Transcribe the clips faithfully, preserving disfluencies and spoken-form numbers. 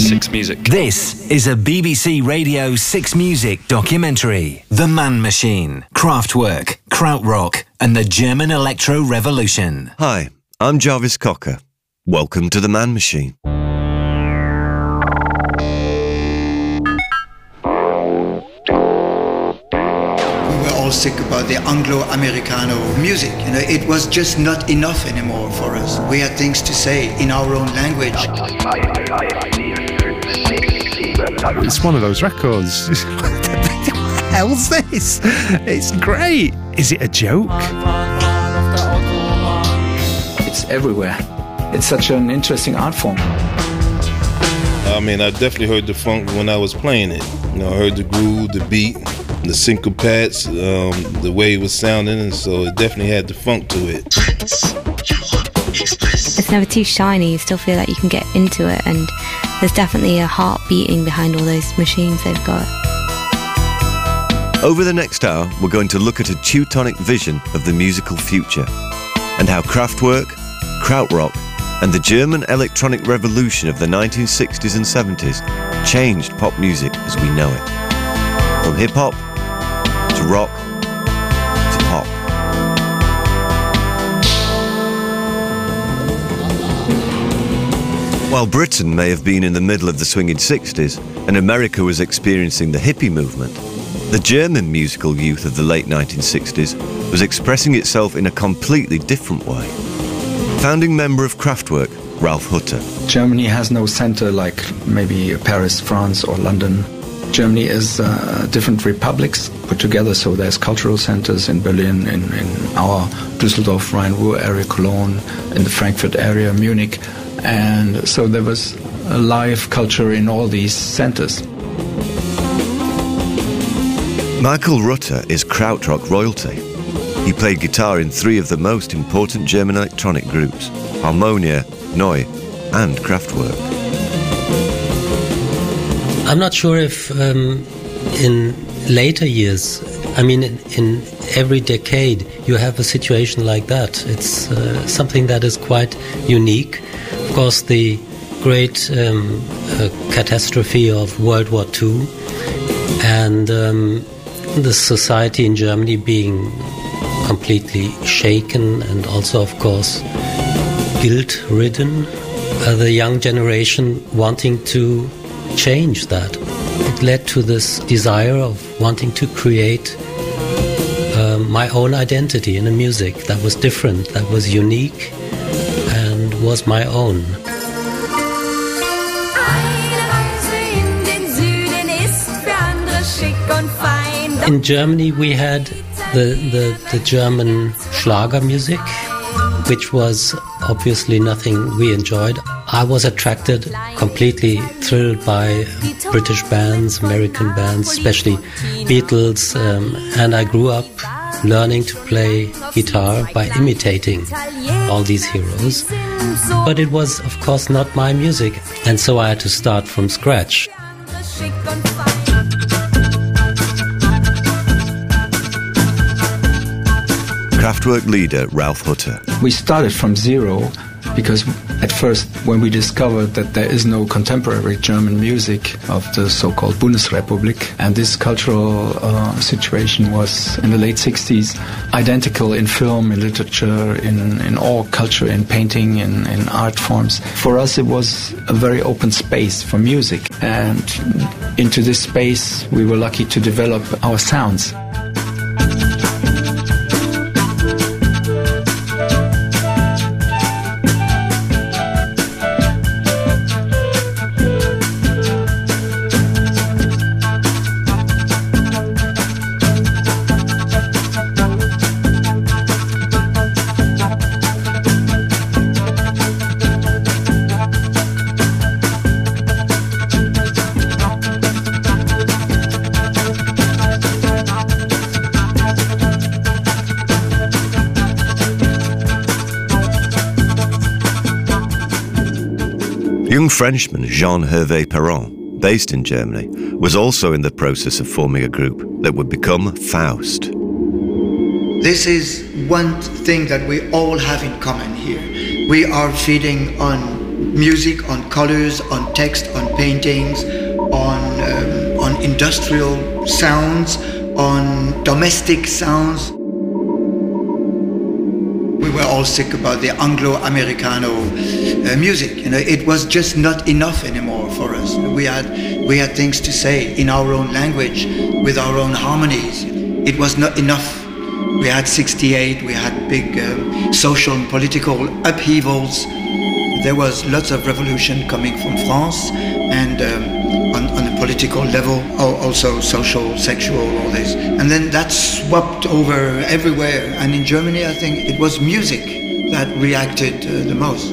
Six Music. This is a B B C Radio Six Music documentary. The Man Machine, Kraftwerk, Krautrock, and the German Electro Revolution. Hi, I'm Jarvis Cocker. Welcome to The Man Machine. Sick about the Anglo-Americano music. You know, it was just not enough anymore for us. We had things to say in our own language. It's one of those records. What the hell's this? It's great. Is it a joke? It's everywhere. It's such an interesting art form. I mean, I definitely heard the funk when I was playing it. You know, I heard the groove, the beat, the syncopats, um, the way it was sounding, and so it definitely had the funk to it. It's never too shiny. You still feel like you can get into it, and there's definitely a heart beating behind all those machines they've got. Over the next hour, we're going to look at a Teutonic vision of the musical future and how Kraftwerk, Krautrock, and the German electronic revolution of the nineteen sixties and seventies changed pop music as we know it. From hip-hop to rock to pop. While Britain may have been in the middle of the swinging sixties and America was experiencing the hippie movement, the German musical youth of the late nineteen sixties was expressing itself in a completely different way. Founding member of Kraftwerk, Ralf Hutter. Germany has no center like maybe Paris, France, or London. Germany is uh, different republics put together, so there's cultural centers in Berlin, in, in our Düsseldorf, Rhine-Ruhr area, Cologne, in the Frankfurt area, Munich, and so there was a live culture in all these centers. Michael Rutter is Krautrock royalty. He played guitar in three of the most important German electronic groups, Harmonia, Neu, and Kraftwerk. I'm not sure if um, in later years, I mean, in, in every decade, you have a situation like that. It's uh, something that is quite unique. Of course, the great um, uh, catastrophe of World War Two and um, the society in Germany being completely shaken and also, of course, guilt-ridden. Uh, the young generation wanting to change that. It led to this desire of wanting to create uh, my own identity in a music that was different, that was unique, and was my own. In Germany we had the, the, the German Schlager music, which was obviously nothing we enjoyed. I was attracted, completely thrilled by British bands, American bands, especially Beatles, um, and I grew up learning to play guitar by imitating all these heroes. But it was, of course, not my music, and so I had to start from scratch. Kraftwerk leader Ralf Hutter. We started from zero because at first when we discovered that there is no contemporary German music of the so-called Bundesrepublik, and this cultural uh, situation was in the late sixties identical in film, in literature, in, in all culture, in painting, in, in art forms. For us it was a very open space for music, and into this space we were lucky to develop our sounds. Young Frenchman Jean-Hervé Perron, based in Germany, was also in the process of forming a group that would become Faust. This is one thing that we all have in common here. We are feeding on music, on colors, on text, on paintings, on um, on industrial sounds, on domestic sounds. We were all sick about the Anglo-Americano uh, music. You know, it was just not enough anymore for us. We had we had things to say in our own language, with our own harmonies. It was not enough. We had sixty-eight. We had big um, social and political upheavals. There was lots of revolution coming from France, and um, on, on a political level, also social, sexual, all this. And then that swept over everywhere. And in Germany, I think it was music that reacted uh, the most.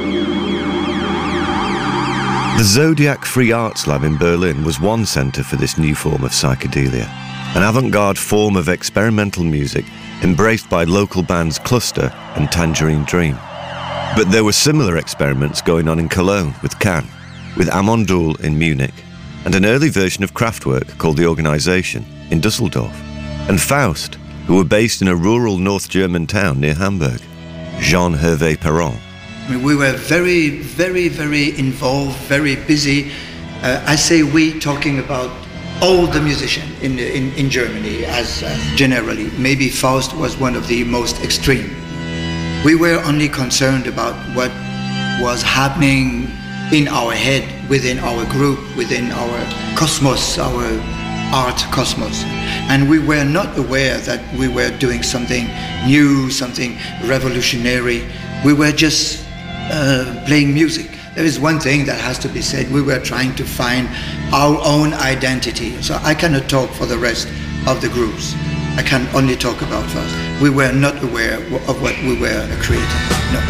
The Zodiac Free Arts Lab in Berlin was one centre for this new form of psychedelia, an avant-garde form of experimental music embraced by local bands Cluster and Tangerine Dream. But there were similar experiments going on in Cologne with Can, with Amondoul in Munich, and an early version of Kraftwerk called The Organisation in Dusseldorf, and Faust, who were based in a rural North German town near Hamburg, Jean Hervé Perron. I mean, we were very, very, very involved, very busy. Uh, I say we, talking about all the musicians in, in, in Germany as uh, generally. Maybe Faust was one of the most extreme. We were only concerned about what was happening in our head, within our group, within our cosmos, our art cosmos. And we were not aware that we were doing something new, something revolutionary. We were just uh, playing music. There is one thing that has to be said. We were trying to find our own identity. So I cannot talk for the rest of the groups. I can only talk about Faust. We were not aware of what we were creating, no.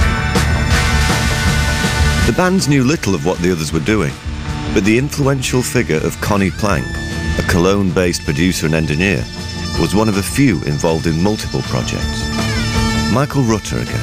The bands knew little of what the others were doing, but the influential figure of Conny Plank, a Cologne-based producer and engineer, was one of a few involved in multiple projects. Michael Rutter again.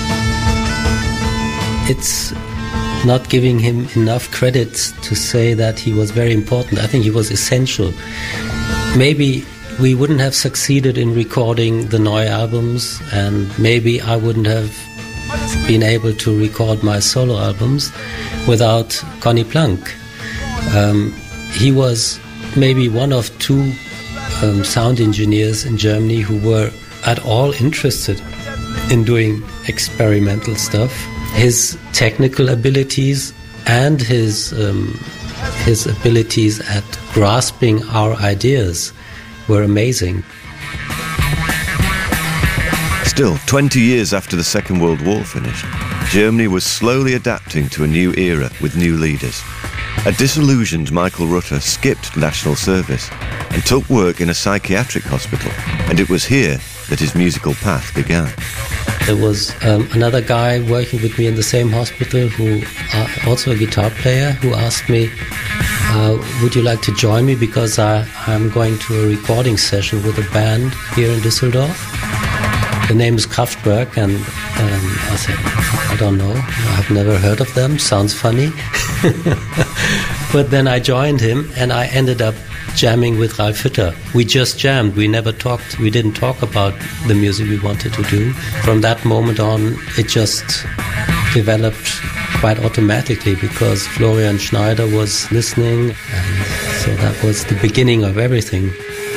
It's not giving him enough credit to say that he was very important. I think he was essential. Maybe we wouldn't have succeeded in recording the Neue albums, and maybe I wouldn't have been able to record my solo albums without Conny Plank. Um, he was maybe one of two um, sound engineers in Germany who were at all interested in doing experimental stuff. His technical abilities and his um, his abilities at grasping our ideas were amazing. Still, twenty years after the Second World War finished, Germany was slowly adapting to a new era with new leaders. A disillusioned Michael Rutter skipped national service and took work in a psychiatric hospital, and it was here that his musical path began. There was um, another guy working with me in the same hospital who uh, also a guitar player who asked me, uh, would you like to join me because I, I'm going to a recording session with a band here in Düsseldorf. The name is Kraftwerk, and um, I said, I don't know, I've never heard of them, sounds funny. But then I joined him and I ended up jamming with Ralf Hütter. We just jammed, we never talked, we didn't talk about the music we wanted to do. From that moment on, it just developed quite automatically because Florian Schneider was listening, and so that was the beginning of everything.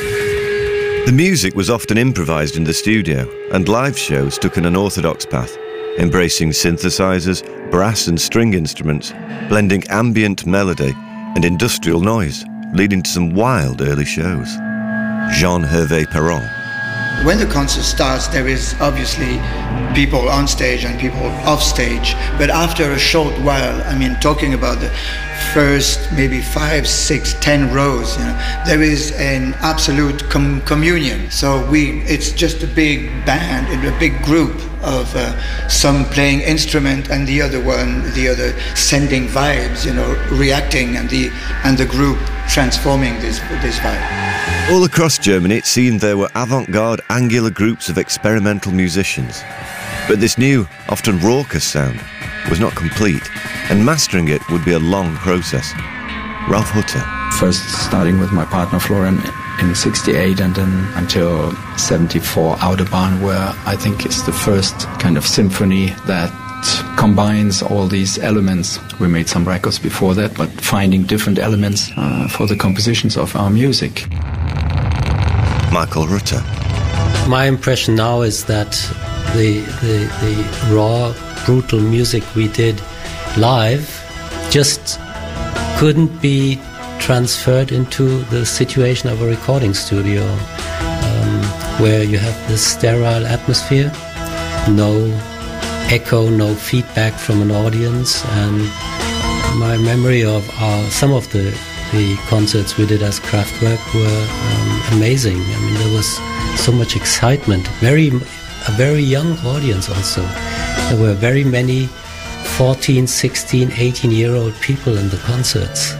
The music was often improvised in the studio, and live shows took an unorthodox path, embracing synthesizers, brass and string instruments, blending ambient melody and industrial noise, leading to some wild early shows. Jean Hervé Perron. When the concert starts, there is obviously people on stage and people off stage, but after a short while, I mean, talking about the first maybe five, six, ten rows, you know, there is an absolute com- communion. So we, it's just a big band, a big group of uh, some playing instrument and the other one, the other sending vibes, you know, reacting, and the and the group transforming this this vibe. All across Germany, it seemed there were avant-garde, angular groups of experimental musicians. But this new, often raucous sound was not complete, and mastering it would be a long process. Ralf Hütter. First starting with my partner Florian in sixty-eight, and then until seventy-four, Autobahn, where I think is the first kind of symphony that combines all these elements. We made some records before that, but finding different elements uh, for the compositions of our music. Michael Rutter. My impression now is that the, the, the raw, brutal music we did live just couldn't be transferred into the situation of a recording studio, um, where you have this sterile atmosphere, no echo, no feedback from an audience. And my memory of our, some of the, the concerts we did as Kraftwerk were um, amazing. I mean, there was so much excitement, very a very young audience also. There were very many fourteen, sixteen, eighteen year old people in the concerts.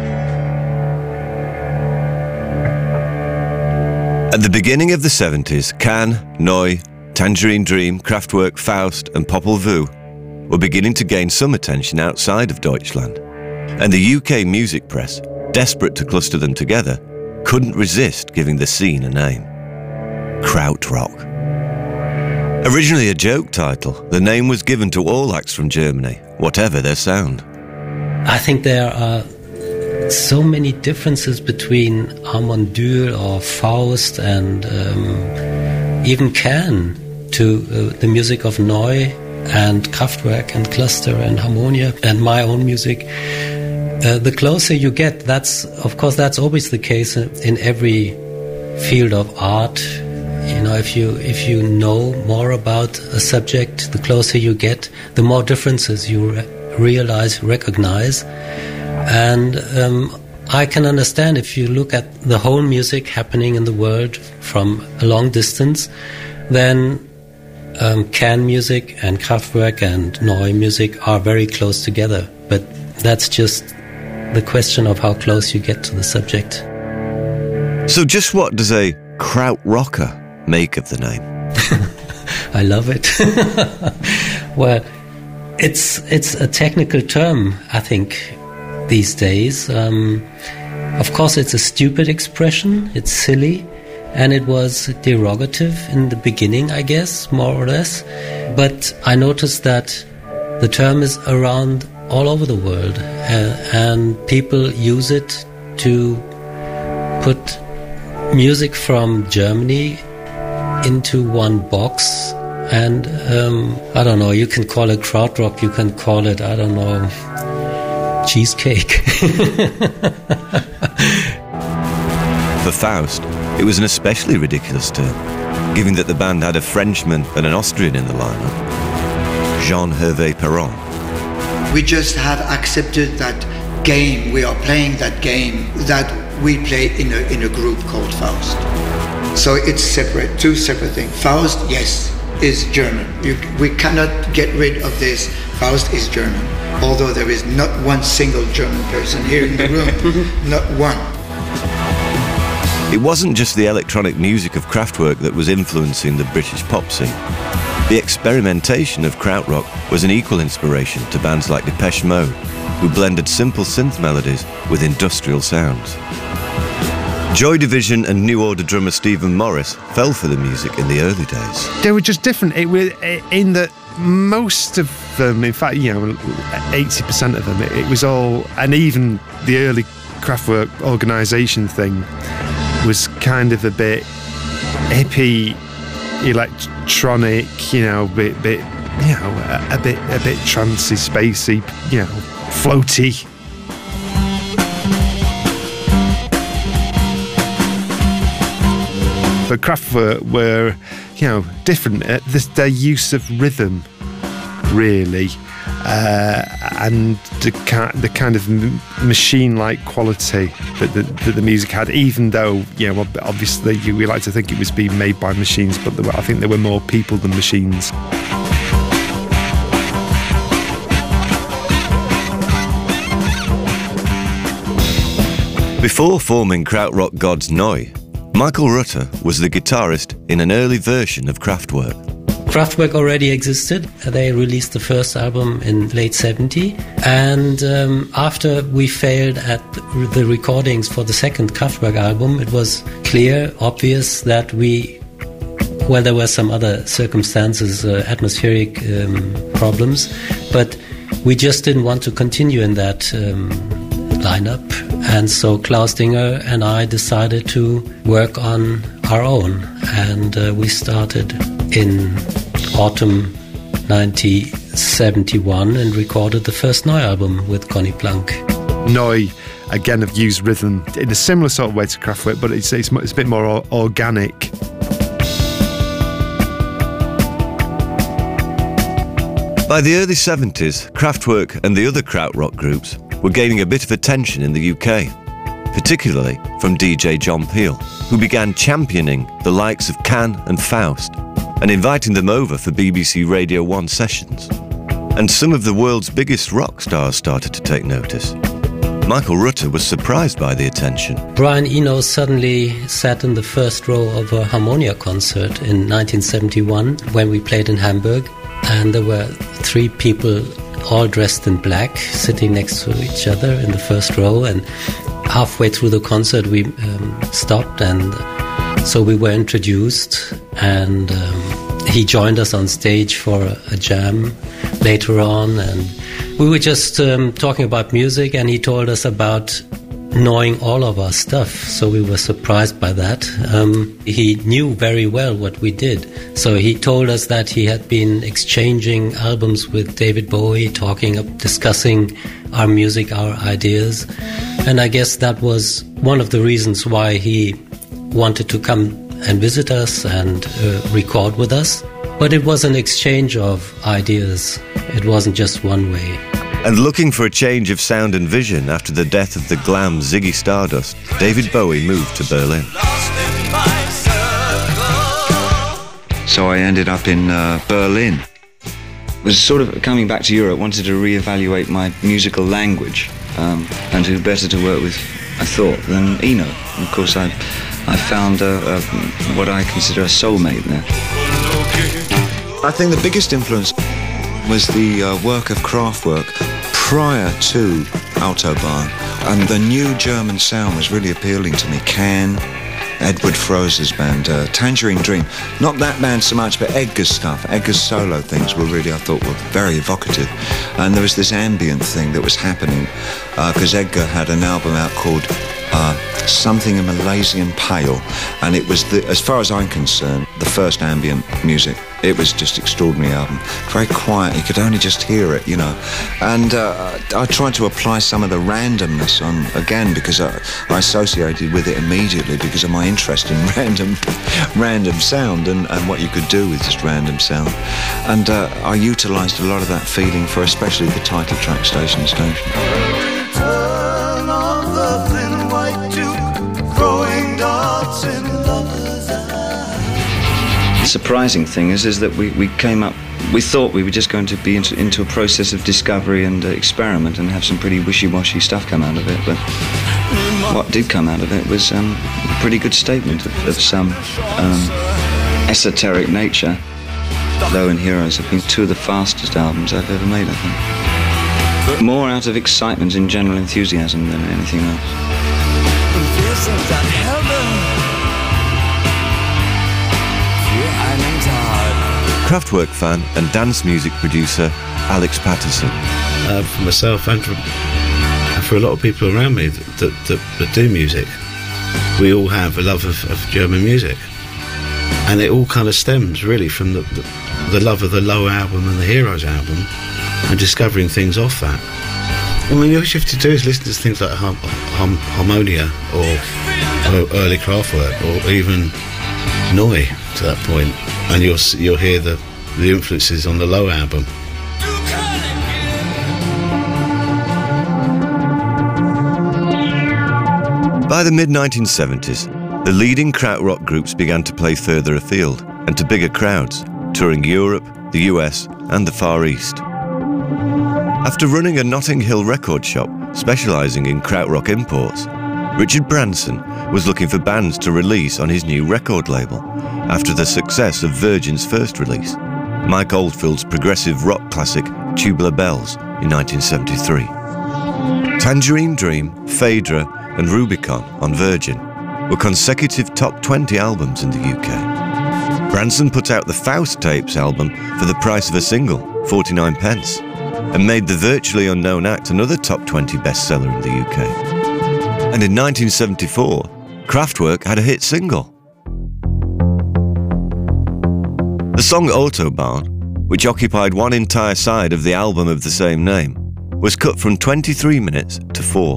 At the beginning of the seventies, Can, Neu, Tangerine Dream, Kraftwerk, Faust and Popol Vuh were beginning to gain some attention outside of Deutschland. And the U K music press, desperate to cluster them together, couldn't resist giving the scene a name. Krautrock. Originally a joke title, the name was given to all acts from Germany, whatever their sound. I think there are so many differences between Armandül or Faust and um, even Can to uh, the music of Neu and Kraftwerk and Cluster and Harmonia and my own music. Uh, the closer you get, that's of course that's always the case in every field of art. You know, if you if you know more about a subject, the closer you get, the more differences you re- realize, recognize. And um, I can understand if you look at the whole music happening in the world from a long distance, then um, Can music and Kraftwerk and Neu music are very close together. But that's just the question of how close you get to the subject. So just what does a krautrocker make of the name? I love it. Well, it's it's a technical term, I think, these days. Um, of course, it's a stupid expression. It's silly, and it was derogative in the beginning, I guess, more or less. But I noticed that the term is around all over the world, uh, and people use it to put music from Germany into one box. And um, I don't know, you can call it krautrock, you can call it, I don't know, cheesecake. For Faust, it was an especially ridiculous term, given that the band had a Frenchman and an Austrian in the lineup, Jean-Hervé Perron. We just have accepted that game, we are playing that game that we play in a, in a group called Faust. So it's separate, two separate things. Faust, yes, is German. You, we cannot get rid of this. Faust is German. Although there is not one single German person here in the room, not one. It wasn't just the electronic music of Kraftwerk that was influencing the British pop scene. The experimentation of krautrock was an equal inspiration to bands like Depeche Mode, who blended simple synth melodies with industrial sounds. Joy Division and New Order drummer Stephen Morris fell for the music in the early days. They were just different. It was in that most of them, in fact, you know, eighty percent of them, it, it was all, and even the early Kraftwerk organisation thing was kind of a bit hippie, electronic, you know, bit, bit, you know, a, a bit, a bit trancey, spacey, you know, floaty. But Kraftwerk were, you know, different at this, their use of rhythm, really, uh, and the, the kind of machine-like quality that the, that the music had, even though, you know, obviously we like to think it was being made by machines, but there were, I think there were more people than machines. Before forming krautrock gods Neu, Michael Rutter was the guitarist in an early version of Kraftwerk. Kraftwerk already existed. They released the first album in late seventy, and um, after we failed at the recordings for the second Kraftwerk album, it was clear, obvious that we well, there were some other circumstances, uh, atmospheric um, problems, but we just didn't want to continue in that um, lineup. And so Klaus Dinger and I decided to work on our own. And uh, we started in autumn nineteen seventy-one and recorded the first Neu album with Conny Plank. Neu, again, have used rhythm in a similar sort of way to Kraftwerk, but it's, it's, it's a bit more o- organic. By the early seventies, Kraftwerk and the other krautrock groups were gaining a bit of attention in the U K, particularly from D J John Peel, who began championing the likes of Can and Faust and inviting them over for B B C Radio one sessions. And some of the world's biggest rock stars started to take notice. Michael Rutter was surprised by the attention. Brian Eno suddenly sat in the first row of a Harmonia concert in nineteen seventy-one when we played in Hamburg, and there were three people all dressed in black sitting next to each other in the first row, and halfway through the concert we um, stopped, and so we were introduced, and um, he joined us on stage for a, a jam later on, and we were just um, talking about music, and he told us about knowing all of our stuff, so we were surprised by that. Um, he knew very well what we did, so he told us that he had been exchanging albums with David Bowie, talking, discussing our music, our ideas, and I guess that was one of the reasons why he wanted to come and visit us and uh, record with us. But it was an exchange of ideas. It wasn't just one way. And looking for a change of sound and vision after the death of the glam Ziggy Stardust, David Bowie moved to Berlin. So I ended up in uh, Berlin. Was sort of coming back to Europe, wanted to reevaluate my musical language, um, and who better to work with, I thought, than Eno. And of course, I, I found uh, uh, what I consider a soulmate there. I think the biggest influence was the uh, work of Kraftwerk prior to Autobahn, and the new German sound was really appealing to me. Can, Edward Froese's band, uh, Tangerine Dream, not that band so much, but Edgar's stuff, Edgar's solo things were really, I thought, were very evocative. And there was this ambient thing that was happening, because uh, Edgar had an album out called uh, Something in Malaysian Pale, and it was, the, as far as I'm concerned, the first ambient music. It was just extraordinary album, very quiet, you could only just hear it, you know. And uh, I tried to apply some of the randomness on, again, because I, I associated with it immediately because of my interest in random random sound and, and what you could do with just random sound. And uh, I utilised a lot of that feeling for especially the title track, Station Station. Turn on the thin white tube, throwing darts in lovers' eyes. The surprising thing is, is that we, we came up, we thought we were just going to be into, into a process of discovery and uh, experiment and have some pretty wishy-washy stuff come out of it, but what did come out of it was um, a pretty good statement of, of some um, esoteric nature. Low and Heroes have been two of the fastest albums I've ever made, I think. More out of excitement and general enthusiasm than anything else. Kraftwerk fan and dance music producer Alex Patterson. Uh, for myself and for, for a lot of people around me that, that, that, that do music, we all have a love of, of German music. And it all kind of stems really from the, the, the love of the Low album and the Heroes album and discovering things off that. I mean, all you have to do is listen to things like Hum, Hum, Harmonia or, or early Kraftwerk or even Neu to that point, and you'll you'll hear the, the influences on the Low album. By the mid nineteen seventies, the leading krautrock groups began to play further afield and to bigger crowds, touring Europe, the U S and the Far East. After running a Notting Hill record shop specialising in krautrock imports, Richard Branson was looking for bands to release on his new record label after the success of Virgin's first release, Mike Oldfield's progressive rock classic Tubular Bells in nineteen seventy-three. Tangerine Dream, Phaedra and Rubicon on Virgin were consecutive top twenty albums in the U K. Branson put out the Faust Tapes album for the price of a single, forty-nine pence, and made the virtually unknown act another top twenty bestseller in the U K. And in nineteen seventy-four, Kraftwerk had a hit single. The song Autobahn, which occupied one entire side of the album of the same name, was cut from twenty-three minutes to four.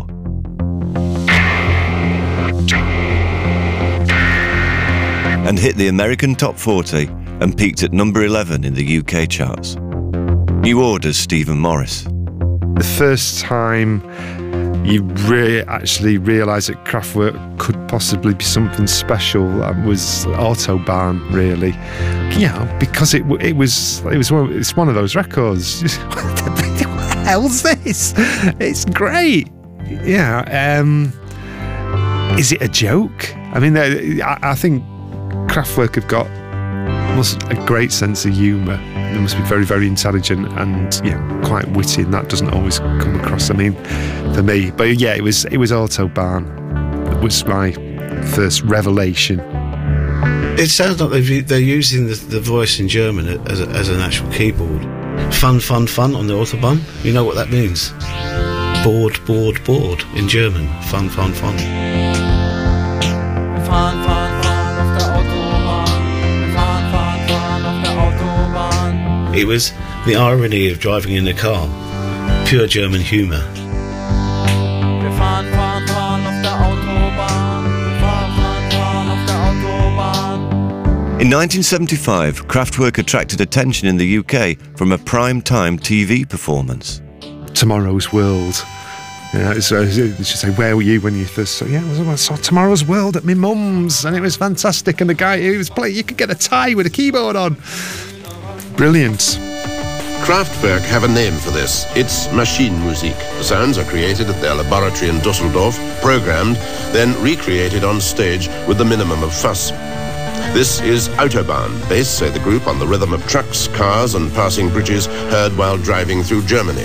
And hit the American top forty and peaked at number eleven in the U K charts. New Order's Stephen Morris. The first time you re- actually realised that Kraftwerk could possibly be something special was Autobahn, really. You know, because it it was it was one, it's one of those records. What the hell's this? It's great. Yeah. Um, is it a joke? I mean, I, I think Kraftwerk have got must a great sense of humour. They must be very, very intelligent and yeah, quite witty, and that doesn't always come across. I mean, for me, but yeah, it was it was Autobahn. It was my first revelation. It sounds like they've, they're using the, the voice in German as, a, as an actual keyboard. Fun, fun, fun on the Autobahn. You know what that means? Bored, bored, bored in German. Fun, fun, fun. Fun, fun. It was the irony of driving in a car. Pure German humour. In nineteen seventy-five, Kraftwerk attracted attention in the U K from a prime-time T V performance. Tomorrow's World. Yeah, it's, uh, they should say, where were you when you first saw? Yeah, I saw Tomorrow's World at my mum's, and it was fantastic. And the guy who was playing, you could get a tie with a keyboard on. Brilliant. Kraftwerk have a name for this. It's Maschinenmusik. The sounds are created at their laboratory in Dusseldorf, programmed, then recreated on stage with the minimum of fuss. This is Autobahn, based, say the group, on the rhythm of trucks, cars and passing bridges heard while driving through Germany.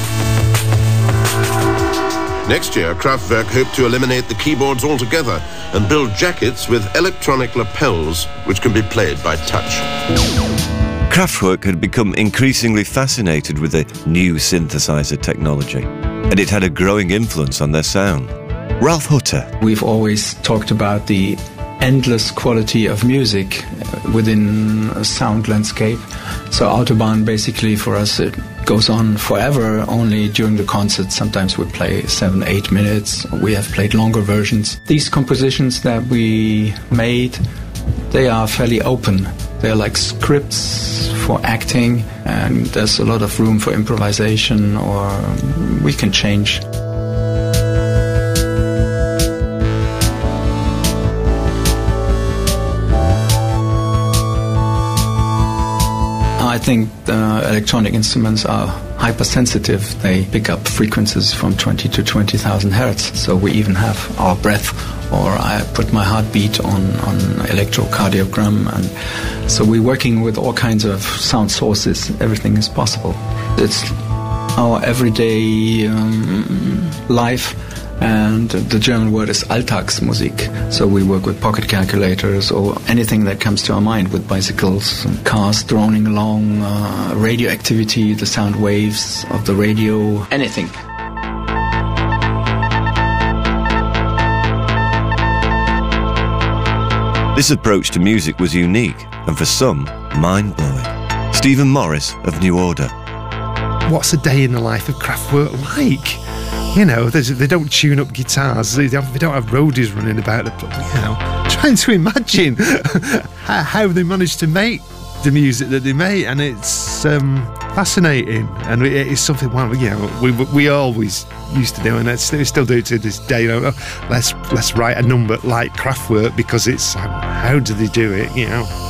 Next year, Kraftwerk hope to eliminate the keyboards altogether and build jackets with electronic lapels which can be played by touch. Kraftwerk had become increasingly fascinated with the new synthesizer technology, and it had a growing influence on their sound. Ralph Hutter. We've always talked about the endless quality of music within a sound landscape. So Autobahn basically for us, it goes on forever, only during the concerts. Sometimes we play seven, eight minutes. We have played longer versions. These compositions that we made, they are fairly open. They're like scripts for acting, and there's a lot of room for improvisation, or we can change. I think the electronic instruments are hypersensitive. They pick up frequencies from twenty to twenty thousand hertz. So we even have our breath, or I put my heartbeat on, on electrocardiogram. And so we're working with all kinds of sound sources. Everything is possible. It's our everyday um, life. And the German word is Alltagsmusik. So we work with pocket calculators or anything that comes to our mind, with bicycles, and cars droning along, uh, radioactivity, the sound waves of the radio, anything. This approach to music was unique and for some, mind-blowing. Stephen Morris of New Order. What's a day in the life of Kraftwerk like? You know, they don't tune up guitars. They don't, they don't have roadies running about. You know, trying to imagine how they managed to make the music that they make, and it's um, fascinating. And it's something, well, you know, we we always used to do, and it's, we still do it to this day. You know, let's let's write a number like Kraftwerk, because it's how, how do they do it? You know.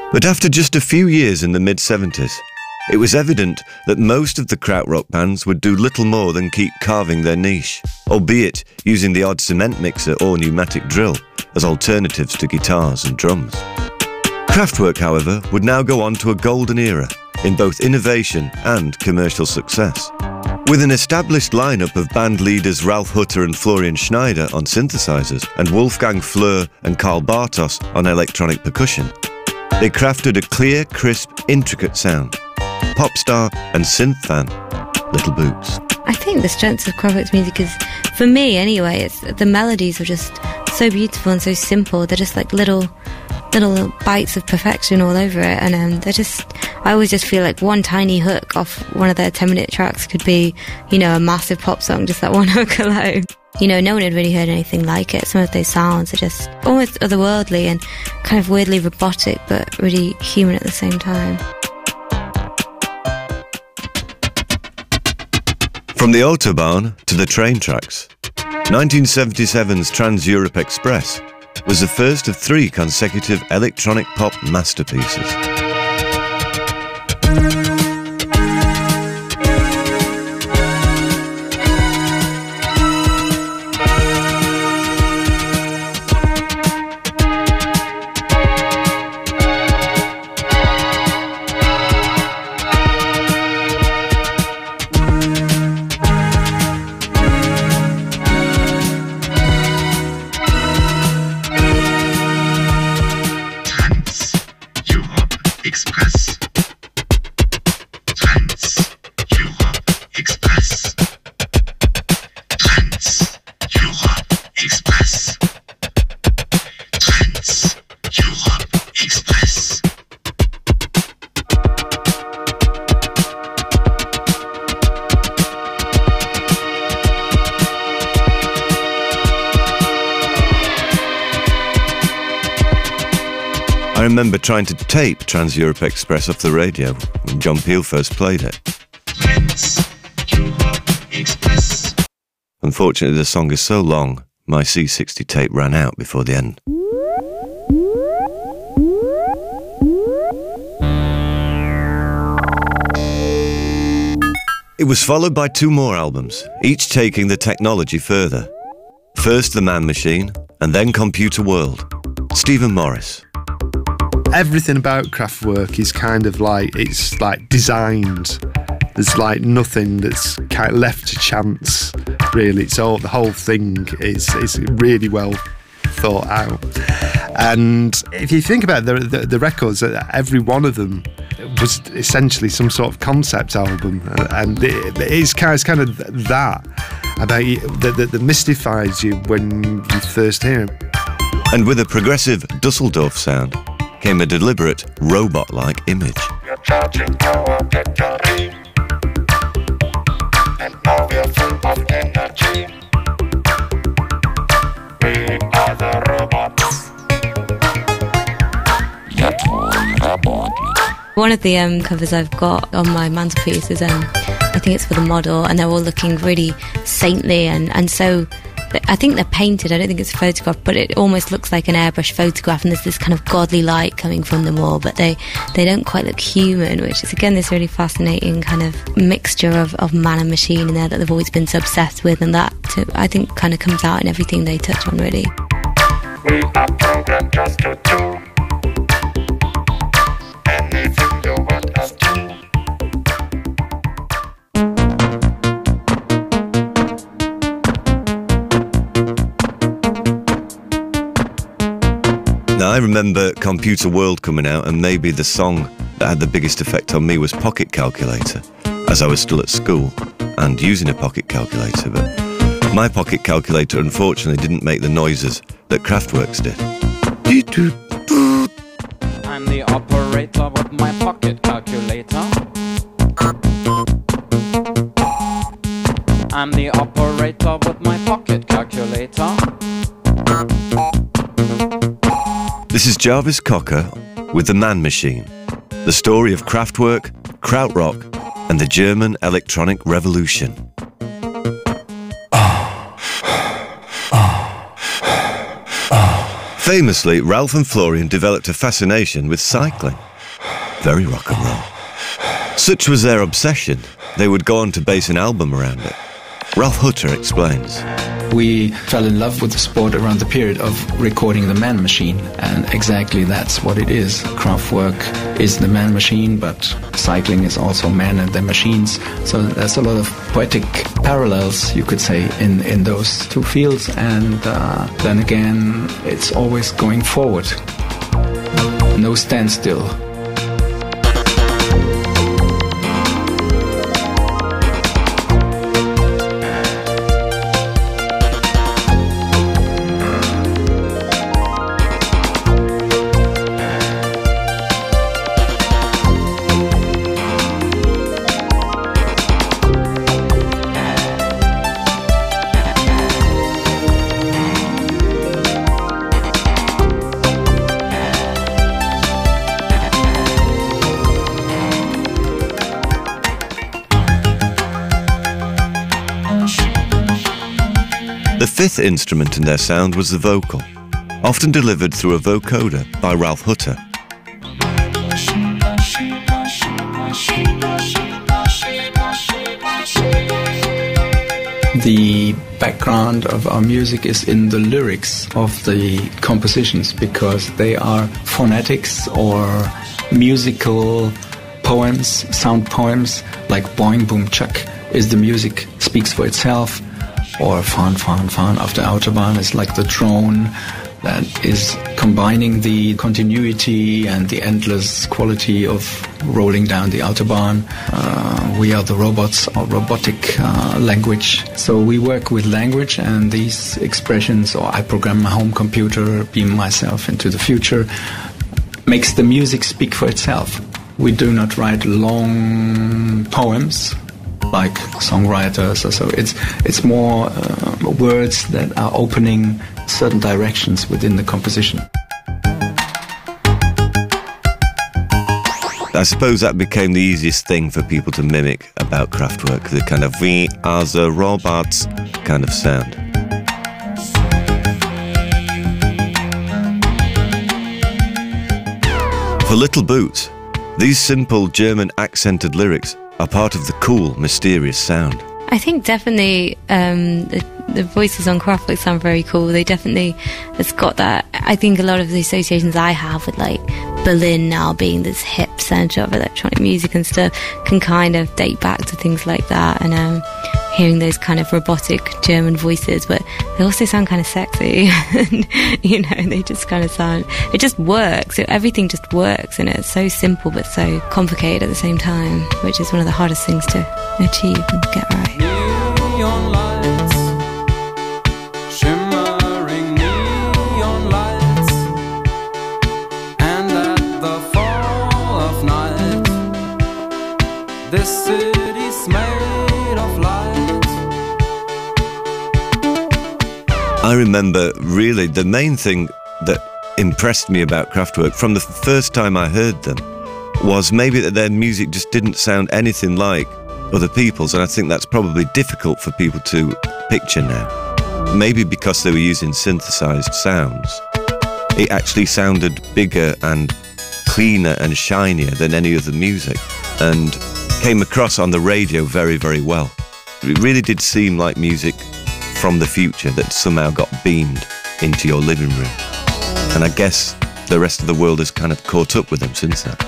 But after just a few years in the mid-seventies, it was evident that most of the krautrock bands would do little more than keep carving their niche, albeit using the odd cement mixer or pneumatic drill as alternatives to guitars and drums. Kraftwerk, however, would now go on to a golden era in both innovation and commercial success. With an established lineup of band leaders Ralf Hutter and Florian Schneider on synthesizers and Wolfgang Flür and Karl Bartos on electronic percussion, they crafted a clear, crisp, intricate sound. Pop star and synth fan, Little Boots. I think the strength of Kraftwerk's music is, for me anyway, it's the melodies are just so beautiful and so simple. They're just like little little bites of perfection all over it, and um, they're just, I always just feel like one tiny hook off one of their ten minute tracks could be, you know, a massive pop song, just that one hook alone. You know, no one had really heard anything like it. Some of those sounds are just almost otherworldly and kind of weirdly robotic, but really human at the same time. From the Autobahn to the train tracks, nineteen seventy-seven's Trans-Europe Express was the first of three consecutive electronic pop masterpieces. I remember trying to tape Trans-Europe Express off the radio when John Peel first played it. Unfortunately, the song is so long, my C sixty tape ran out before the end. It was followed by two more albums, each taking the technology further. First The Man Machine, and then Computer World. Stephen Morris. Everything about Kraftwerk is kind of like, it's like designed. There's like nothing that's kind of left to chance, really. It's all, the whole thing is, is really well thought out. And if you think about the, the, the records, every one of them was essentially some sort of concept album. And it, it's, kind of, it's kind of that about you, that, that, that mystifies you when you first hear it. And with a progressive Dusseldorf sound came a deliberate, robot-like image. You're charging our battery, and now we're full of energy. We are the robots. One of the um, covers I've got on my mantelpiece is, um, I think it's for the model, and they're all looking really saintly and, and so... I think they're painted, I don't think it's a photograph, but it almost looks like an airbrush photograph, and there's this kind of godly light coming from them all, but they, they don't quite look human, which is again this really fascinating kind of mixture of, of man and machine in there that they've always been so obsessed with, and that too, I think kind of comes out in everything they touch on, really. We are programmed just to do anything you want us to. Now, I remember Computer World coming out, and maybe the song that had the biggest effect on me was Pocket Calculator, as I was still at school and using a pocket calculator, but my pocket calculator unfortunately didn't make the noises that Kraftwerk's did. I'm the operator with my pocket calculator. I'm the operator with my pocket calculator. This is Jarvis Cocker with The Man Machine, the story of Kraftwerk, Krautrock, and the German electronic revolution. Famously, Ralph and Florian developed a fascination with cycling. Very rock and roll. Such was their obsession, they would go on to base an album around it. Ralph Hutter explains. We fell in love with the sport around the period of recording the Man Machine, and exactly that's what it is. Kraftwerk is the Man Machine, but cycling is also man and their machines. So there's a lot of poetic parallels, you could say, in, in those two fields. And uh, then again, it's always going forward. No standstill. The fifth instrument in their sound was the vocal, often delivered through a vocoder by Ralph Hutter. The background of our music is in the lyrics of the compositions, because they are phonetics or musical poems, sound poems, like Boing Boom Chuck is the music, speaks for itself, or Fahren, Fahren, Fahren auf der Autobahn is like the drone that is combining the continuity and the endless quality of rolling down the Autobahn. Uh, we are the robots, or robotic uh, language. So we work with language and these expressions, or I program my home computer, beam myself into the future, makes the music speak for itself. We do not write long poems like songwriters or so. It's it's more uh, words that are opening certain directions within the composition. I suppose that became the easiest thing for people to mimic about Kraftwerk, the kind of we are the robots kind of sound. For Little Boots, these simple German accented lyrics are part of the cool, mysterious sound. I think definitely um, the, the voices on Kraftwerk sound very cool. They definitely, it's got that. I think a lot of the associations I have with like Berlin now being this hip centre of electronic music and stuff can kind of date back to things like that. And um, hearing those kind of robotic German voices, but they also sound kind of sexy. And, you know, they just kind of sound, it just works. It, everything just works, and it's so simple but so complicated at the same time, which is one of the hardest things to achieve and get right. Neon lights, shimmering neon lights, and at the fall of night, this city's made of light. I remember really the main thing that impressed me about Kraftwerk from the first time I heard them was maybe that their music just didn't sound anything like other people's, and I think that's probably difficult for people to picture now. Maybe because they were using synthesized sounds. It actually sounded bigger and cleaner and shinier than any other music, and came across on the radio very, very well. It really did seem like music from the future that somehow got beamed into your living room. And I guess the rest of the world has kind of caught up with them since then.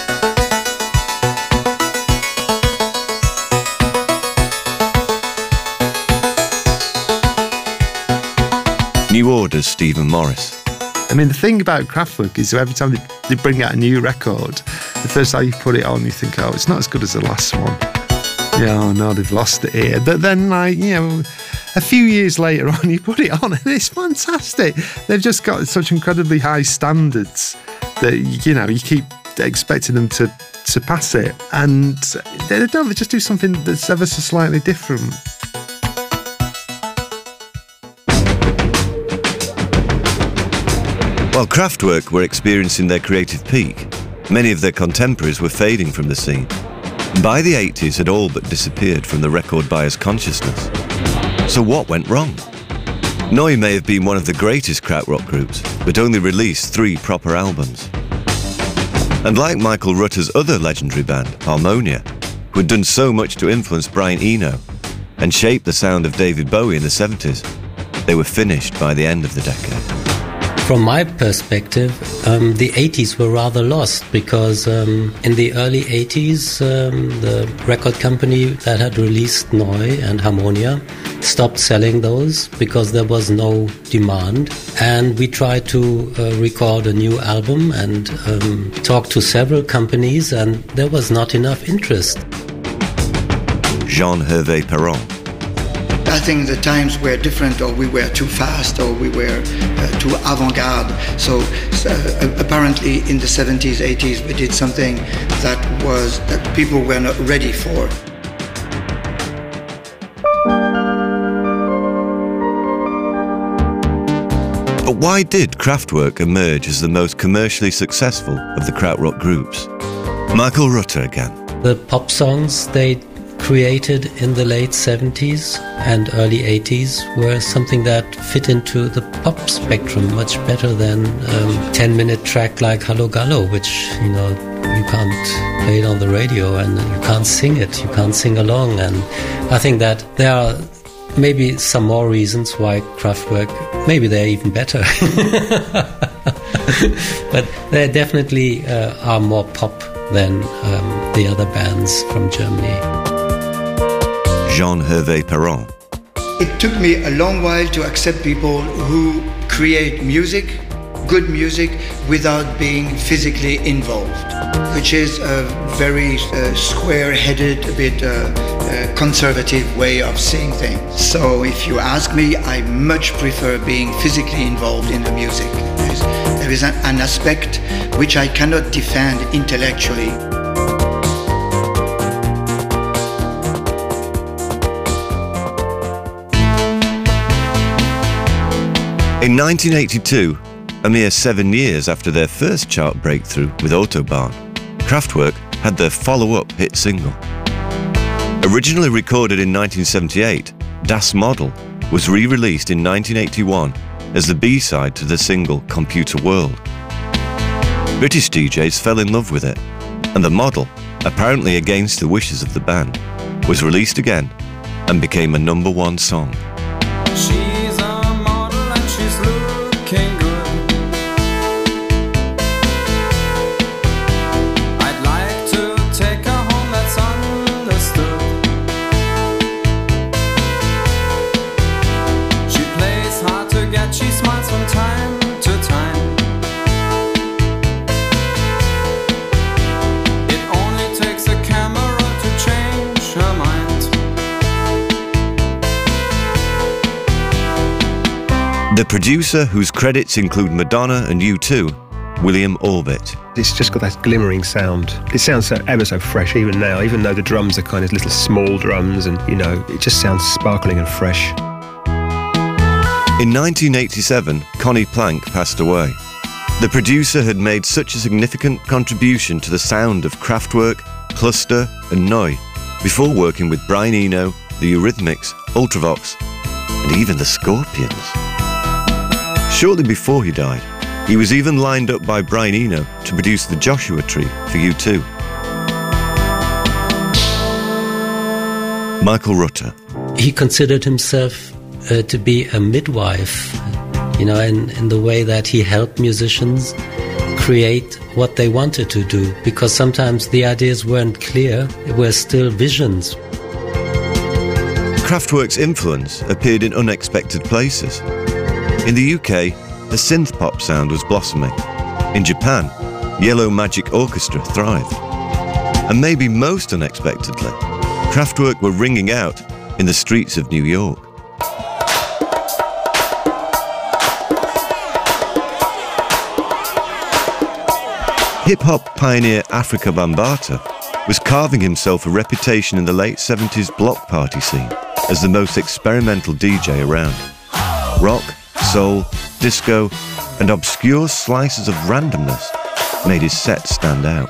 New Order's Stephen Morris. I mean, the thing about Kraftwerk is every time they, they bring out a new record, the first time you put it on, you think, oh, it's not as good as the last one. Yeah, oh no, they've lost it here. But then, like, you know, a few years later on, you put it on and it's fantastic. They've just got such incredibly high standards that, you know, you keep expecting them to surpass it. And they don't, they just do something that's ever so slightly different. While Kraftwerk were experiencing their creative peak, many of their contemporaries were fading from the scene. By the eighties had all but disappeared from the record buyer's consciousness. So what went wrong? Neu! May have been one of the greatest krautrock groups, but only released three proper albums. And like Michael Rutter's other legendary band, Harmonia, who had done so much to influence Brian Eno and shape the sound of David Bowie in the seventies, they were finished by the end of the decade. From my perspective, um, the eighties were rather lost because um, in the early eighties, um, the record company that had released Neu! And Harmonia stopped selling those because there was no demand. And we tried to uh, record a new album and um, talk to several companies, and there was not enough interest. Jean-Hervé Perron. I think the times were different, or we were too fast, or we were uh, too avant-garde. So uh, apparently in the seventies, eighties, we did something that was that people were not ready for. But why did Kraftwerk emerge as the most commercially successful of the krautrock groups? Michael Rutter again. The pop songs they created in the late seventies and early eighties were something that fit into the pop spectrum much better than um, ten minute track like Hallo Gallo, which, you know, you can't play it on the radio and you can't sing it, you can't sing along. And I think that there are maybe some more reasons why Kraftwerk, maybe they're even better. But they definitely uh, are more pop than um, the other bands from Germany. Jean-Hervé Perron. It took me a long while to accept people who create music, good music, without being physically involved, which is a very uh, square-headed, a bit uh, uh, conservative way of seeing things. So if you ask me, I much prefer being physically involved in the music. There is, there is an, an aspect which I cannot defend intellectually. In nineteen eighty-two, a mere seven years after their first chart breakthrough with Autobahn, Kraftwerk had their follow-up hit single. Originally recorded in nineteen seventy-eight, Das Model was re-released in nineteen eighty-one as the B-side to the single Computer World. British D Js fell in love with it, and the model, apparently against the wishes of the band, was released again and became a number one song. The producer, whose credits include Madonna and U two, William Orbit. It's just got that glimmering sound. It sounds so ever so fresh even now, even though the drums are kind of little small drums and, you know, it just sounds sparkling and fresh. In nineteen eighty-seven, Conny Plank passed away. The producer had made such a significant contribution to the sound of Kraftwerk, Cluster and Neu! Before working with Brian Eno, the Eurythmics, Ultravox and even the Scorpions. Shortly before he died, he was even lined up by Brian Eno to produce the Joshua Tree for U two. Michael Rutter. He considered himself uh, to be a midwife, you know, in, in the way that he helped musicians create what they wanted to do, because sometimes the ideas weren't clear, it were still visions. Kraftwerk's influence appeared in unexpected places. In the U K, the synth-pop sound was blossoming. In Japan, Yellow Magic Orchestra thrived. And maybe most unexpectedly, Kraftwerk were ringing out in the streets of New York. Hip-hop pioneer Afrika Bambaataa was carving himself a reputation in the late seventies block party scene as the most experimental D J around. Rock, soul, disco, and obscure slices of randomness made his set stand out.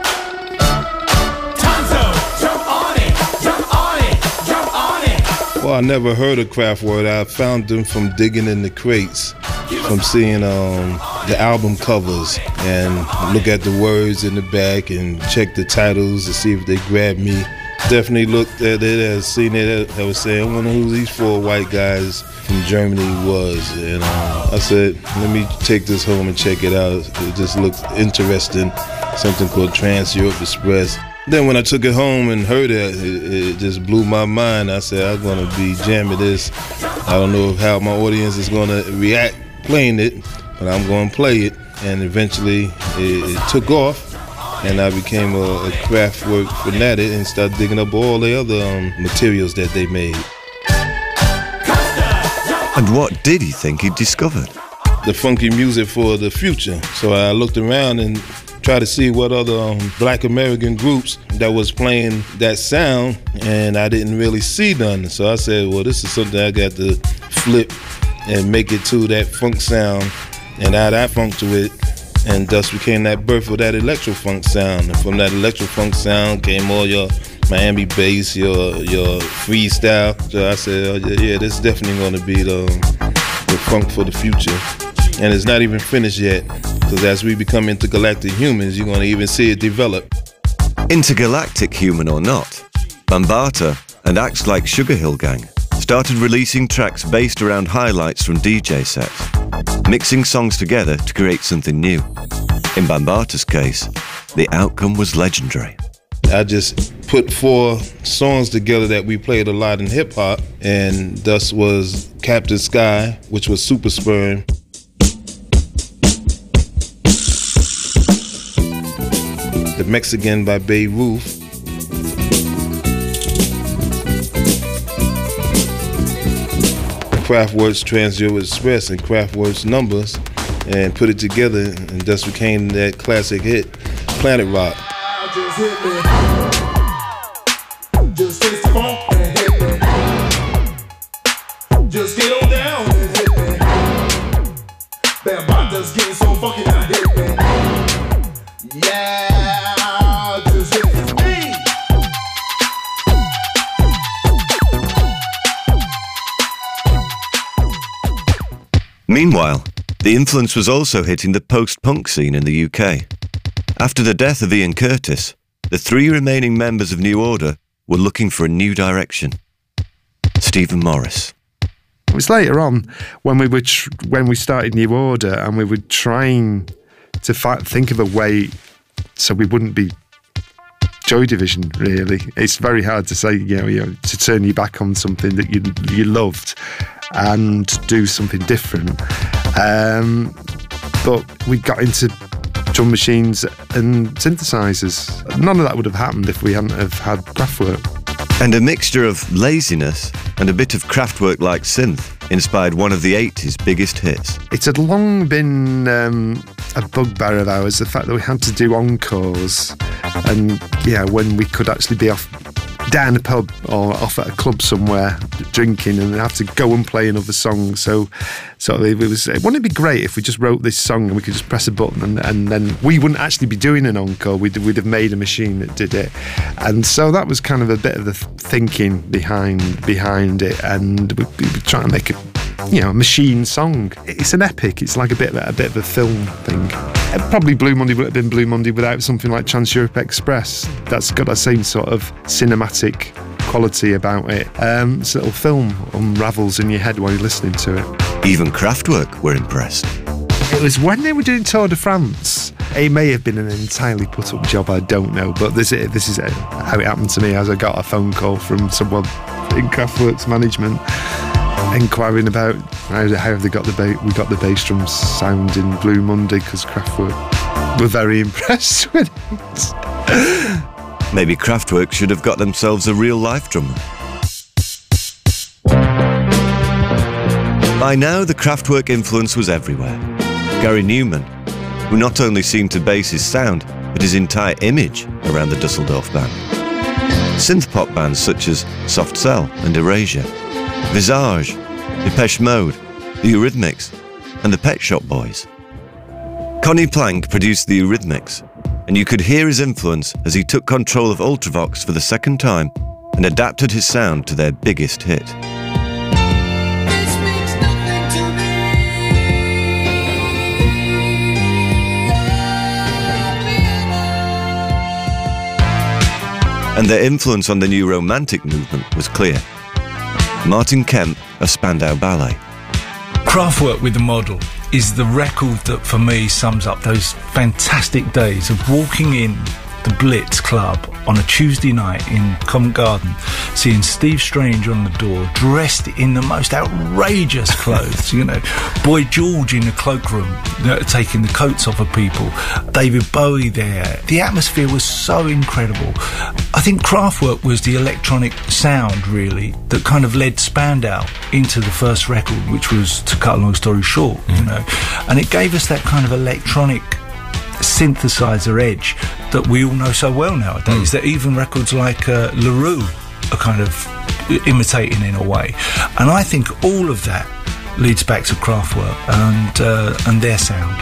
Well, Oh, I never heard of Kraftwerk. I found them from digging in the crates, from seeing um, the album covers and look at the words in the back and check the titles to see if they grabbed me. Definitely looked at it and seen it. I was saying, I wonder who these four white guys from Germany was. And uh, I said, let me take this home and check it out. It just looked interesting. Something called Trans Europe Express. Then when I took it home and heard it, it, it just blew my mind. I said, I'm going to be jamming this. I don't know how my audience is going to react playing it, but I'm going to play it. And eventually it, it took off. And I became a, a Kraftwerk fanatic and started digging up all the other um, materials that they made. And what did he think he'd discovered? The funky music for the future. So I looked around and tried to see what other um, black American groups that was playing that sound, and I didn't really see none. So I said, well, this is something I got to flip and make it to that funk sound and add that funk to it. And thus became that birth of that electro funk sound. And from that electro funk sound came all your Miami bass, your your freestyle. So I said, oh, yeah, this is definitely going to be the, the funk for the future. And it's not even finished yet, because as we become intergalactic humans, you're going to even see it develop. Intergalactic human or not, Bambaataa and acts like Sugar Hill Gang started releasing tracks based around highlights from D J sets, mixing songs together to create something new. In Bambaataa's case, the outcome was legendary. I just put four songs together that we played a lot in hip-hop, and thus was Captain Sky, which was Super Sperm, The Mexican by Babe Ruth, Kraftwerk's Trans Europe Express and Kraftwerk's Numbers, and put it together, and thus became that classic hit, Planet Rock. Just hit me. Just taste the funk and hit me. Just get on down and hit me. Bambaataa's getting so funky now, hit me. Yeah, just hit me. Meanwhile, the influence was also hitting the post-punk scene in the U K. After the death of Ian Curtis, the three remaining members of New Order were looking for a new direction. Stephen Morris. It was later on when we were tr- when we started New Order, and we were trying to fi- think of a way so we wouldn't be Joy Division. Really, it's very hard to say, you know, you know, to turn your back on something that you you loved and do something different. Um, but we got into drum machines and synthesizers. None of that would have happened if we hadn't have had Kraftwerk. And a mixture of laziness and a bit of Kraftwerk-like synth inspired one of the eighties biggest hits. It had long been um, a bugbear of ours, the fact that we had to do encores, and yeah, when we could actually be off down a pub or off at a club somewhere drinking and have to go and play another song. So sort of it was, wouldn't it be great if we just wrote this song and we could just press a button and, and then we wouldn't actually be doing an encore, we'd, we'd have made a machine that did it. And so that was kind of a bit of the thinking behind behind it, and we were trying to make a, you know, a machine song. It's an epic, it's like a bit, a bit of a film thing. Probably Blue Monday would have been Blue Monday without something like Trans Europe Express. That's got that same sort of cinematic quality about it. Um, this little film unravels in your head while you're listening to it. Even Kraftwerk were impressed. It was when they were doing Tour de France. It may have been an entirely put-up job, I don't know, but this is, this is how it happened to me, as I got a phone call from someone in Kraftwerk's management inquiring about how, how have they got the ba- we got the bass drum sound in Blue Monday, because Kraftwerk were very impressed with it. Maybe Kraftwerk should have got themselves a real-life drummer. By now, the Kraftwerk influence was everywhere. Gary Newman, who not only seemed to base his sound, but his entire image around the Dusseldorf band. Synth-pop bands such as Soft Cell and Erasure, Visage, Depeche Mode, the Eurythmics, and the Pet Shop Boys. Conny Plank produced the Eurythmics, and you could hear his influence as he took control of Ultravox for the second time and adapted his sound to their biggest hit. And their influence on the new romantic movement was clear. Martin Kemp of Spandau Ballet. Kraftwerk with the Model is the record that for me sums up those fantastic days of walking in the Blitz Club on a Tuesday night in Covent Garden, seeing Steve Strange on the door, dressed in the most outrageous clothes, you know, Boy George in the cloakroom, you know, taking the coats off of people, David Bowie there. The atmosphere was so incredible. I think Kraftwerk was the electronic sound, really, that kind of led Spandau into the first record, which was To Cut a Long Story Short, mm. you know, and it gave us that kind of electronic synthesizer edge that we all know so well nowadays, mm. that even records like uh, LaRue are kind of imitating in a way. And I think all of that leads back to Kraftwerk and, uh, and their sound.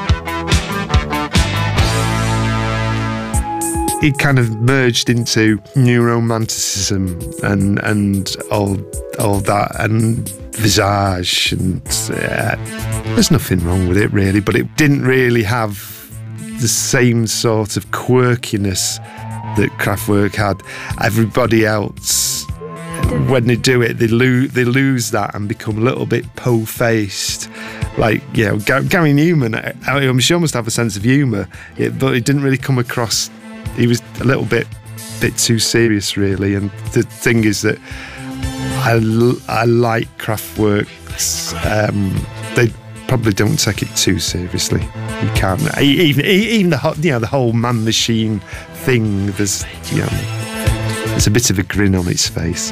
It kind of merged into new romanticism and and all all that, and Visage, and uh, there's nothing wrong with it really, but it didn't really have the same sort of quirkiness that Kraftwerk had. Everybody else, when they do it, they lose they lose that and become a little bit po-faced. Like, you know, Gary Newman, I'm sure must have a sense of humour, but it didn't really come across. He was a little bit bit too serious, really. And the thing is that I, I like Kraftwerk's. Um, they probably don't take it too seriously. You can't. Even even the you know the whole man machine thing. There's you know there's a bit of a grin on its face.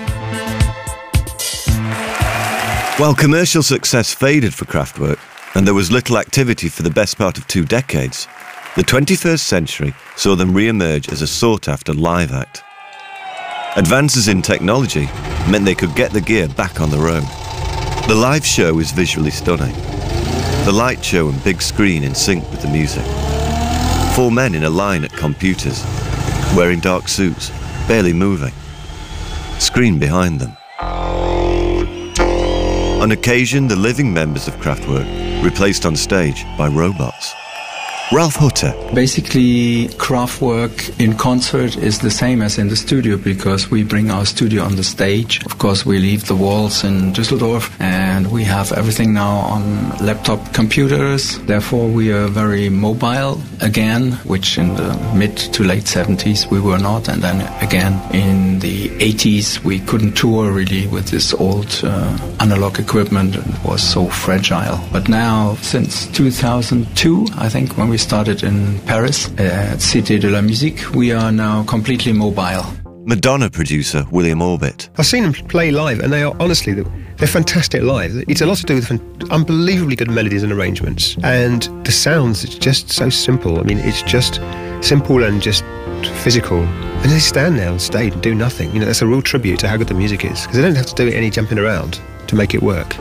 While commercial success faded for Kraftwerk, and there was little activity for the best part of two decades, the twenty-first century saw them re-emerge as a sought-after live act. Advances in technology meant they could get the gear back on the road. The live show is visually stunning. The light show and big screen in sync with the music. Four men in a line at computers, wearing dark suits, barely moving. Screen behind them. On occasion, the living members of Kraftwerk replaced on stage by robots. Ralph Hutter. Basically, Kraftwerk in concert is the same as in the studio because we bring our studio on the stage. Of course, we leave the walls in Düsseldorf and we have everything now on laptop computers. Therefore, we are very mobile again, which in the mid to late seventies we were not. And then again in the eighties we couldn't tour really with this old uh, analog equipment. It was so fragile. But now, since two thousand two, I think, when we started in Paris at Cité de la Musique, we are now completely mobile. Madonna producer William Orbit. I've seen them play live, and they are honestly they're fantastic live. It's a lot to do with unbelievably good melodies and arrangements, and the sounds. It's just so simple. I mean, it's just simple and just physical. And they stand there on stage and do nothing. You know, that's a real tribute to how good the music is, because they don't have to do any jumping around to make it work.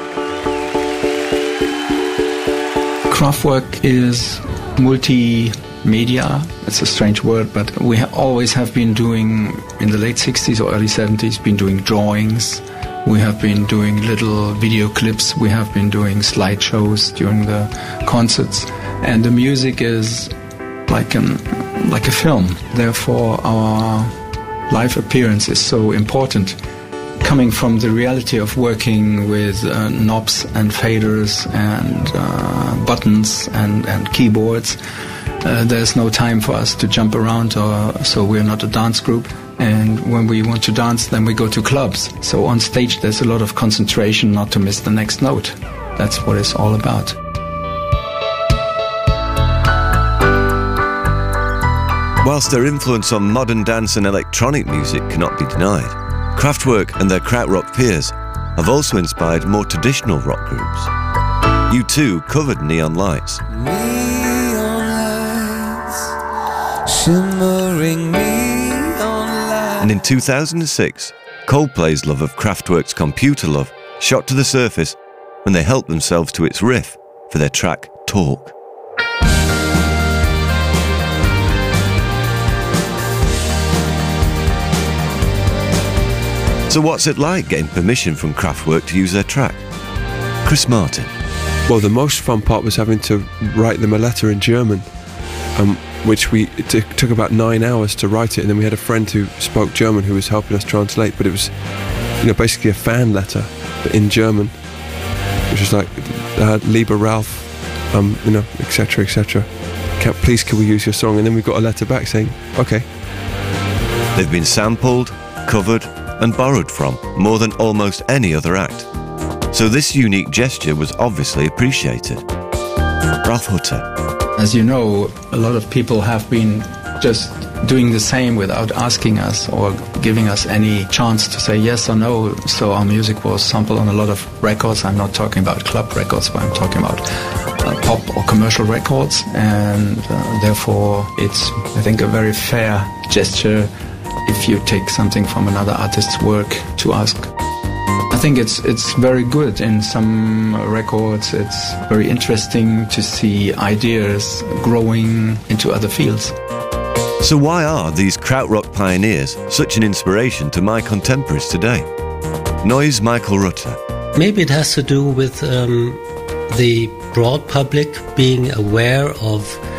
Kraftwerk is multimedia. It's a strange word, but we ha- always have been doing, in the late sixties or early seventies, been doing drawings. We have been doing little video clips. We have been doing slideshows during the concerts. And the music is like, an, like a film. Therefore, our live appearance is so important. Coming from the reality of working with uh, knobs and faders and uh, buttons and, and keyboards, uh, there's no time for us to jump around, or so we're not a dance group. And when we want to dance, then we go to clubs. So on stage there's a lot of concentration not to miss the next note. That's what it's all about. Whilst their influence on modern dance and electronic music cannot be denied, Kraftwerk and their krautrock peers have also inspired more traditional rock groups. U two covered Neon Lights. Neon lights, shimmering neon lights. And in two thousand six, Coldplay's love of Kraftwerk's Computer Love shot to the surface when they helped themselves to its riff for their track Talk. So what's it like getting permission from Kraftwerk to use their track? Chris Martin. Well, the most fun part was having to write them a letter in German. Um, which we it t- took about nine hours to write it, and then we had a friend who spoke German who was helping us translate. But it was, you know, basically a fan letter, but in German, which was like, uh, "Lieber Ralph, um, you know, et cetera, et cetera. Can, please, can we use your song?" And then we got a letter back saying, "Okay." They've been sampled, covered, and borrowed from more than almost any other act. So this unique gesture was obviously appreciated. Ralf Hutter. As you know, a lot of people have been just doing the same without asking us or giving us any chance to say yes or no. So our music was sampled on a lot of records. I'm not talking about club records, but I'm talking about uh, pop or commercial records. And uh, therefore, it's, I think, a very fair gesture if you take something from another artist's work to ask. I think it's it's very good in some records. It's very interesting to see ideas growing into other fields. So why are these krautrock pioneers such an inspiration to my contemporaries today? Noise Michael Rutter. Maybe it has to do with um, the broad public being aware of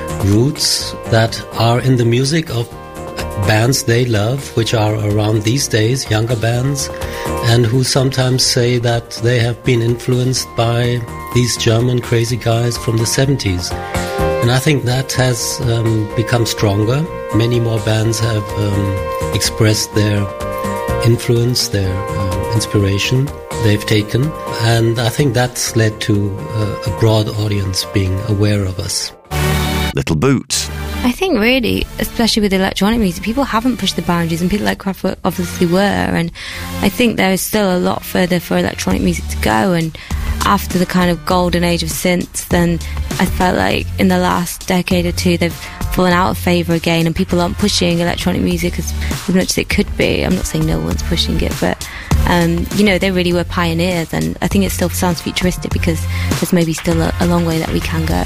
roots that are in the music of bands they love, which are around these days, younger bands, and who sometimes say that they have been influenced by these German crazy guys from the seventies. And I think that has um, become stronger. Many more bands have um, expressed their influence, their uh, inspiration they've taken. And I think that's led to uh, a broad audience being aware of us. Little Boots. I think really, especially with electronic music, people haven't pushed the boundaries, and people like Kraftwerk obviously were, and I think there is still a lot further for electronic music to go. And after the kind of golden age of synths, then I felt like in the last decade or two they've fallen out of favour again, and people aren't pushing electronic music as, as much as it could be. I'm not saying no one's pushing it, but um, you know, they really were pioneers, and I think it still sounds futuristic because there's maybe still a, a long way that we can go.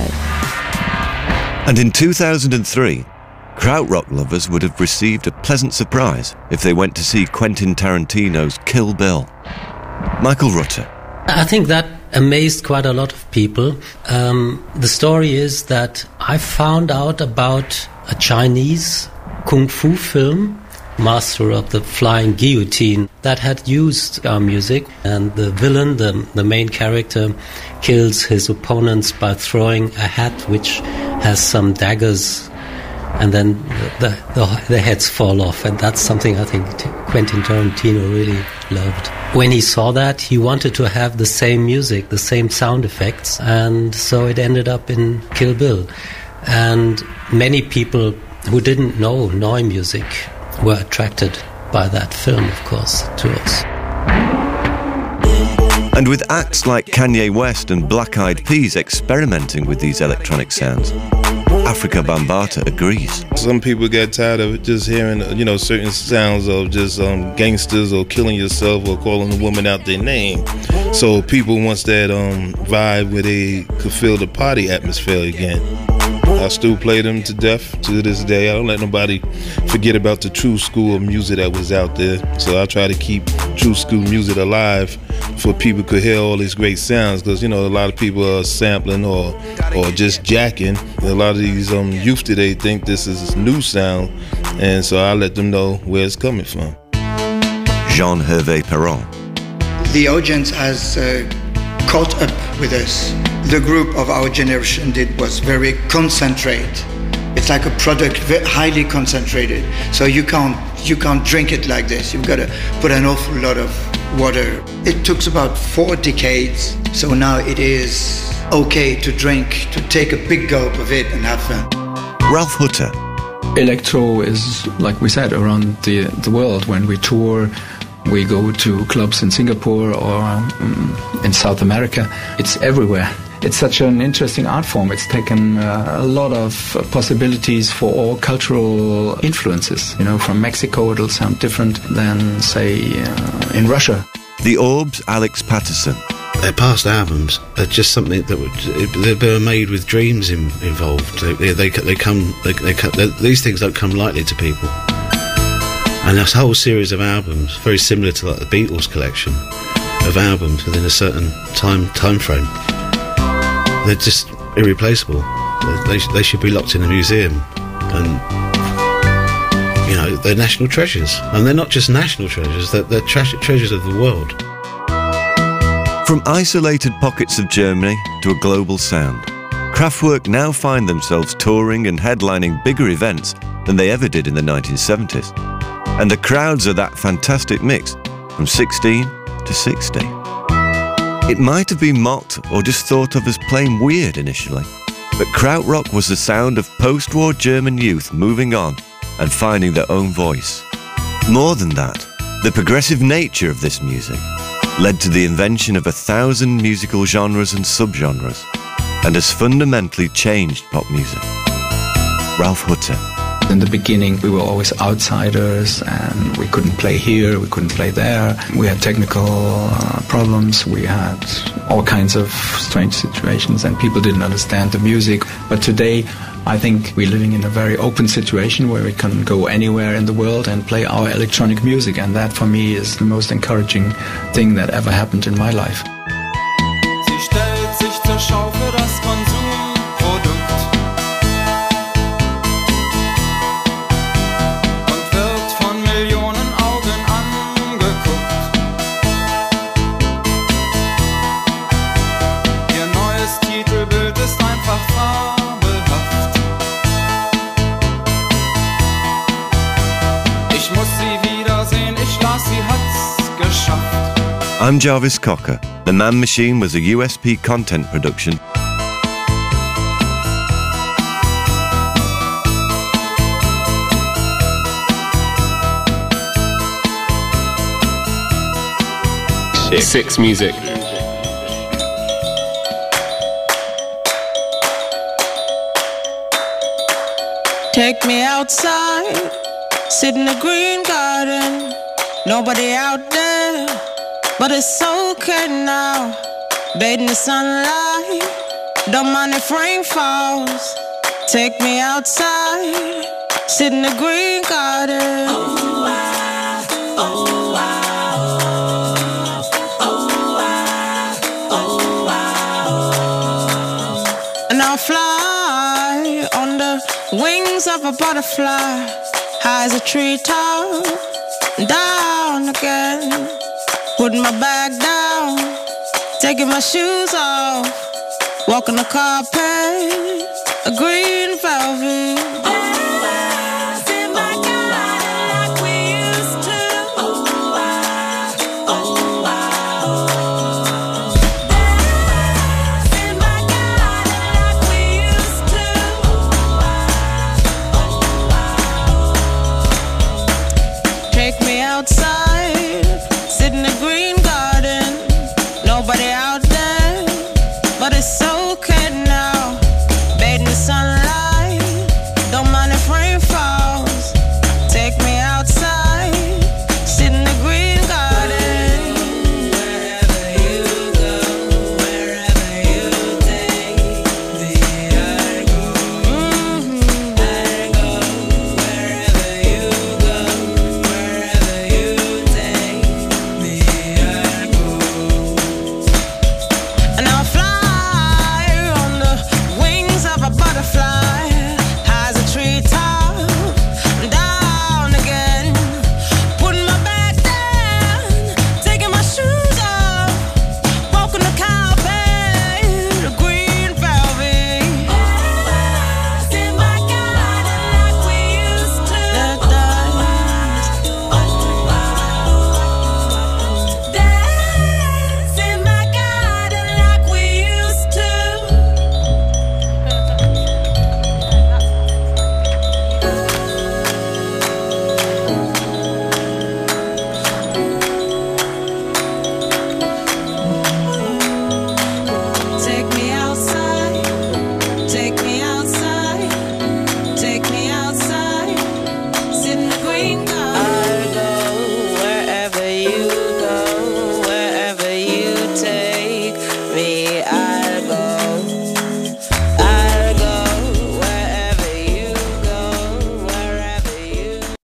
And in two thousand three, krautrock lovers would have received a pleasant surprise if they went to see Quentin Tarantino's Kill Bill. Michael Rutter. I think that amazed quite a lot of people. Um, the story is that I found out about a Chinese kung fu film, Master of the Flying Guillotine, that had used our music, and the villain, the, the main character, kills his opponents by throwing a hat which has some daggers, and then the, the, the heads fall off. And that's something I think Quentin Tarantino really loved. When he saw that, he wanted to have the same music, the same sound effects, and so it ended up in Kill Bill. And many people who didn't know Noi music were attracted by that film, of course, to us. And with acts like Kanye West and Black Eyed Peas experimenting with these electronic sounds, Afrika Bambaataa agrees. Some people get tired of just hearing, you know, certain sounds of just um, gangsters or killing yourself or calling a woman out their name. So people wants that um, vibe where they could feel the party atmosphere again. I still play them to death to this day. I don't let nobody forget about the true school of music that was out there. So I try to keep true school music alive for people could hear all these great sounds, because, you know, a lot of people are sampling or or just jacking. A lot of these um, youth today think this is new sound, and so I let them know where it's coming from. Jean-Hervé Perron. The audience has uh, caught up with us. The group of our generation did was very concentrate. It's like a product very highly concentrated. So you can't you can't drink it like this. You've got to put an awful lot of water. It took about four decades. So now it is okay to drink, to take a big gulp of it and have fun. Ralf Hutter. Electro is, like we said, around the the world. When we tour, we go to clubs in Singapore or um, in South America. It's everywhere. It's such an interesting art form. It's taken uh, a lot of uh, possibilities for all cultural influences. You know, from Mexico it'll sound different than, say, uh, in Russia. The Orbs' Alex Patterson. Their past albums are just something that would, they were made with dreams in, involved. They, they, they come, they, they, they, these things don't come lightly to people. And this whole series of albums, very similar to like the Beatles collection of albums within a certain time time frame. They're just irreplaceable. They, they should be locked in a museum and you know, they're national treasures. And they're not just national treasures, they're, they're tre- treasures of the world. From isolated pockets of Germany to a global sound, Kraftwerk now find themselves touring and headlining bigger events than they ever did in the nineteen seventies. And the crowds are that fantastic mix from sixteen to sixty. It might have been mocked or just thought of as plain weird initially, but krautrock was the sound of post-war German youth moving on and finding their own voice. More than that, the progressive nature of this music led to the invention of a thousand musical genres and subgenres, and has fundamentally changed pop music. Ralf Hutter. In the beginning, we were always outsiders, and we couldn't play here, we couldn't play there. We had technical uh, problems, we had all kinds of strange situations, and people didn't understand the music. But today, I think we're living in a very open situation where we can go anywhere in the world and play our electronic music, and that for me is the most encouraging thing that ever happened in my life. Sie stellt sich zur Schau für das Konsumprodukt und wird von Millionen Augen angeguckt. Ihr neues Titelbild ist einfach fabelhaft. Ich muss sie wiedersehen, ich las, sie hat's geschafft. I'm Jarvis Cocker. The Man Machine was a U S P content production. Six, Six Music. Take me outside, sit in the green garden, nobody out there, but it's okay now. Bathe in the sunlight, don't mind if rain falls. Take me outside, sit in the green garden. Oh, I, oh, I, oh, I, oh, I. And I'll fly on the wings of a butterfly, high as a treetop, down again. Put my bag down, taking my shoes off, walking the carpet, a green velvet. Oh, I feel my God like we used to. Oh, I, oh, I, oh. I feel my God like we used to. Oh, I, oh, I, oh. Take me outside.